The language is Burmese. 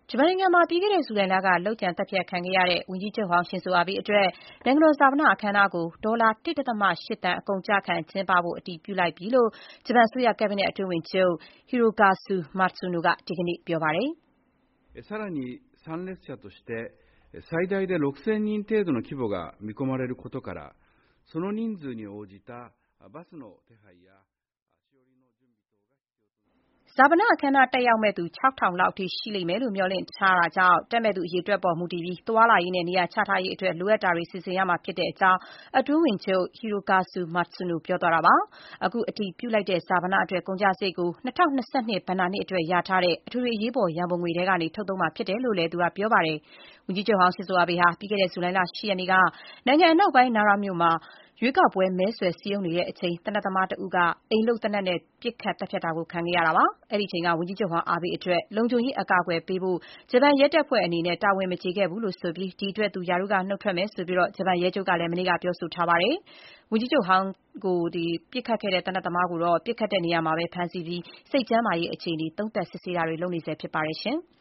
ဂျပန်နိုင်ငံမှာပြီးခဲ့တဲ့ဇူလိုင်လကလုပ်ကြံသတ်ဖြတ်ခံခဲ့ရတဲ့ဝန်ကြီးချုပ်ဟောင်းရှင်ဇိုအာဘေးအတွက်နိုင်ငံတော်ဈာပနအခမ်းအနားကိုဒေါ်လာ ၁.၈ သန်းအကုန်အကျခံကျင်းပဖို့အတည်ပြုလိုက်ပြီလို့ဂျပန်အစိုးရကက်ဘိနက်အတွင်းဝန်ချုပ် Hirokazu Matsuno ကဒီကနေ့ပြောပါတယ် 「さらに参列者として最大で6000人程度の規模が見込まれることからその人数に応じたバスの手配やဈာပနအခမ်းအနားတက်ရောက်မဲ့သူ 6,000 လောက်အထိရှိလိမ့်မယ်လို့မျှော်လင့်ထားတာကြောင့်တက်မဲ့သူအရေအတွက်ပေါ်မူတည်ပြီးသွားလာရေးနဲ့နေရာချထားရေးအတွက်လိုအပ်တာတွေစီစဉ်ရမှာဖြစ်တဲ့အကြောင်းအတွင်းဝန်ချုပ် Hirokazu Matsuno ပြောသွားတာပါ။အခုအတည်ပြုလိုက်တဲ့ဈာပနအတွက်ကုန်ကျစရိတ်ကို2022ဘဏ္ဍာနှစ်အတွက်လျာထားတဲ့အထွေထွေအရေးပေါ်ရန်ပုံငွေထဲကနေထုတ်သုံးမှာဖြစ်တယ်လို့လည်းသူကပြောပါတယ်။ဝန်ကြီးချုပ်ဟောင်းရှင်ဇိုအာဘေးဟာပြီးခဲ့တဲ့ဇူလိုင်လ 8 ရက်နေ့ကနိုင်ငံအနောက်ပိုင်း Nara မြို့မှာရွေးကောက်ပွဲမဲဆွယ်စည်းရုံးနေတဲ့အချိန်သေနတ်သမားတဦးကအိမ်လုပ်သေနတ်နဲ့ပစ်ခတ်သတ်ဖြတ်တာခံခဲ့ရတာပါ။အဲ့ဒီအချိန်ကဝန်ကြီးချုပ်ဟောင်းအာဘေးအတွက်လုံခြုံရေးအကာအကွယ်ပေးဖို့ဂျပန်ရဲတပ်ဖွဲ့အနေနဲ့တာဝန်မကျေခဲ့ဘူးလို့ဆိုပြီးဒီအတွက်သူရာထူးကနှုတ်ထွက်မယ်ဆိုပြီးဂျပန်ရဲချုပ်ကလည်းမနေ့ကပြောဆိုထားပါတယ်။ဝန်ကြီးချုပ်ဟောင်းကိုပစ်ခတ်ခဲ့တဲ့သေနတ်သမားကိုတော့ပစ်ခတ်တဲ့နေရာမှာပဲဖမ်းဆီးပြီးစိတ်ကျန်းမာရေးအခြေအနေသုံးသပ်စစ်ဆေးတာတွေလုပ်နေဆဲဖြစ်ပါတယ်ရှင်။